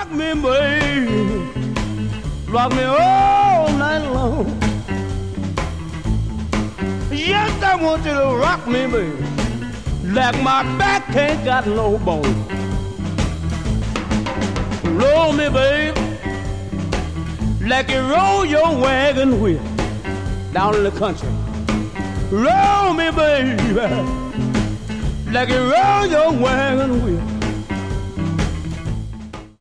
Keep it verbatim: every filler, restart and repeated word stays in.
rock me, baby. Rock me all night long. Yes, I want you to rock me, baby, like my back ain't got no bone. Roll me, baby, like you roll your wagon wheel down in the country. Roll me, baby, like you roll your wagon wheel